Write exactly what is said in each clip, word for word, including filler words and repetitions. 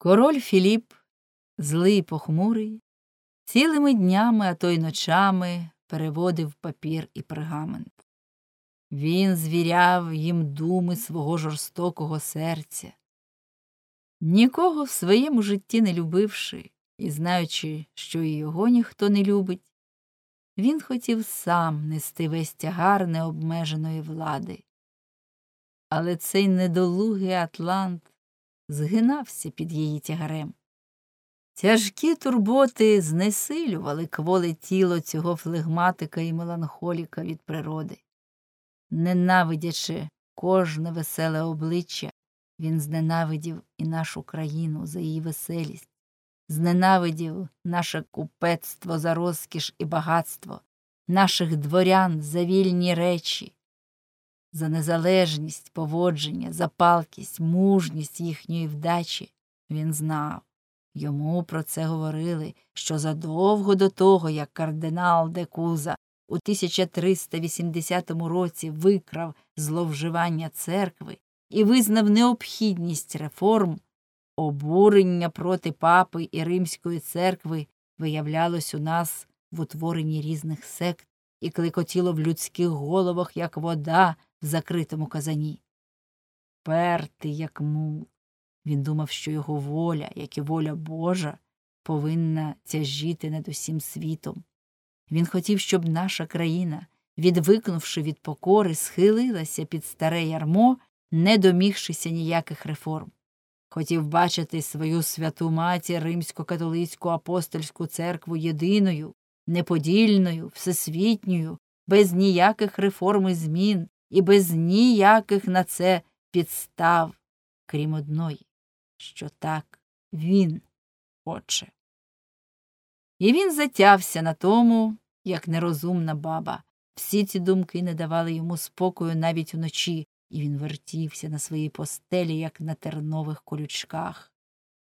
Король Філіп, злий й похмурий, цілими днями, а то й ночами переводив папір і пергамент. Він звіряв їм думи свого жорстокого серця. Нікого в своєму житті не любивши і знаючи, що і його ніхто не любить, він хотів сам нести весь тягар необмеженої влади. Але цей недолугий атлант згинався під її тягарем. Тяжкі турботи знесилювали кволе тіло цього флегматика і меланхоліка від природи. Ненавидячи кожне веселе обличчя, він зненавидів і нашу країну за її веселість, зненавидів наше купецтво за розкіш і багатство, наших дворян за вільні речі, за незалежність поводження, за палкість, мужність їхньої вдачі. Він знав. Йому про це говорили, що задовго до того, як кардинал де Куза у тисяча триста вісімдесятому році викрав зловживання церкви і визнав необхідність реформ, обурення проти папи і римської церкви виявлялось у нас в утворенні різних сект і клекотіло в людських головах, як вода в закритому казані. Пертий, як мул, він думав, що його воля, як і воля Божа, повинна тяжіти над усім світом. Він хотів, щоб наша країна, відвикнувши від покори, схилилася під старе ярмо, не домігшися ніяких реформ. Хотів бачити свою святу матір римсько-католицьку апостольську церкву єдиною, неподільною, всесвітньою, без ніяких реформ і змін і без ніяких на це підстав, крім одної, що так він хоче. І він затявся на тому, як нерозумна баба. Всі ці думки не давали йому спокою навіть уночі, і він вертівся на своїй постелі, як на тернових колючках.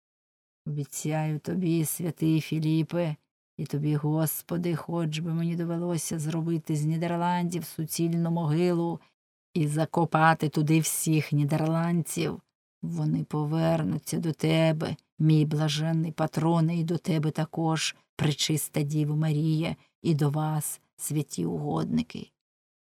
Обіцяю тобі, святий Філіпе, і тобі, Господи, хоч би мені довелося зробити з Нідерландів суцільну могилу і закопати туди всіх нідерландців. Вони повернуться до тебе, мій блаженний патроне, і до тебе також, пречиста Діво Марія, і до вас, святі угодники.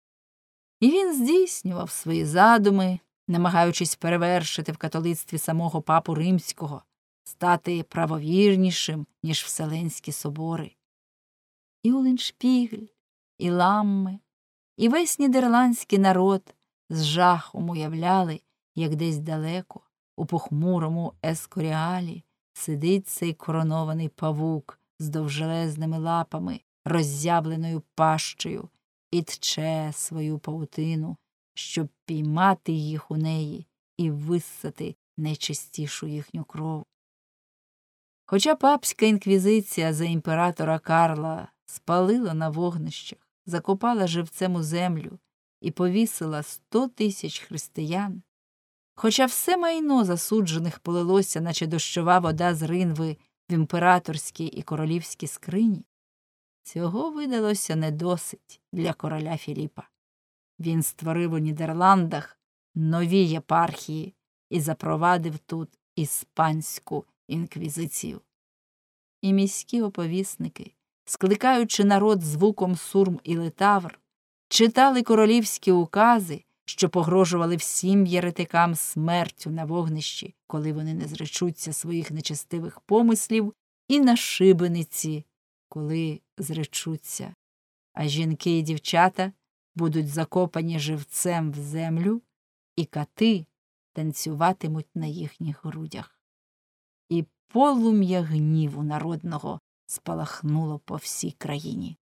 І він здійснював свої задуми, намагаючись перевершити в католицтві самого папу римського, стати правовірнішим, ніж Вселенські собори. І Улліншпігель, і Ламме, і весь нідерландський народ з жахом уявляли, як десь далеко, у похмурому Ескоріалі, сидить цей коронований павук з довжелезними лапами, роззявленою пащею, і тче свою павутину, щоб піймати їх у неї і виссати найчистішу їхню кров. Хоча папська інквізиція за імператора Карла спалила на вогнищах, закопала живцем у землю і повісила сто тисяч християн, хоча все майно засуджених полилося, наче дощова вода з ринви в імператорській і королівській скрині, цього видалося недосить для короля Філіпа. Він створив у Нідерландах нові єпархії і запровадив тут іспанську інквізицію. І міські оповісники, скликаючи народ звуком сурм і литавр, читали королівські укази, що погрожували всім єретикам смертю на вогнищі, коли вони не зречуться своїх нечестивих помислів, і на шибениці, коли зречуться, а жінки і дівчата будуть закопані живцем в землю, і кати танцюватимуть на їхніх грудях. І полум'я гніву народного спалахнуло по всій країні.